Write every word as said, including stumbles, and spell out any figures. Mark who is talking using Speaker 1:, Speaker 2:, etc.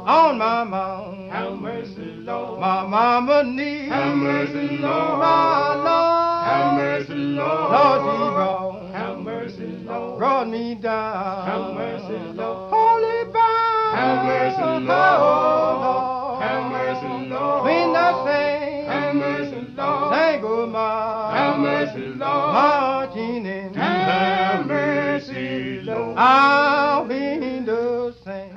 Speaker 1: on my mount.
Speaker 2: Have mercy, Lord.
Speaker 1: My mama need.
Speaker 2: Have mercy, Lord.
Speaker 1: My Lord.
Speaker 2: Have mercy, Lord.
Speaker 1: Lord, she brought.
Speaker 2: Have mercy, Lord.
Speaker 1: Brought me down.
Speaker 2: Have mercy, Lord.
Speaker 1: Holy bound.
Speaker 2: Have mercy, Lord.
Speaker 1: Oh,
Speaker 2: Have mercy, Lord.
Speaker 1: when I sing.
Speaker 2: Have mercy, Lord.
Speaker 1: Thank you, my.
Speaker 2: Have mercy, Lord.
Speaker 1: Marching in.
Speaker 2: Have mercy, Lord.
Speaker 1: I'll be the same.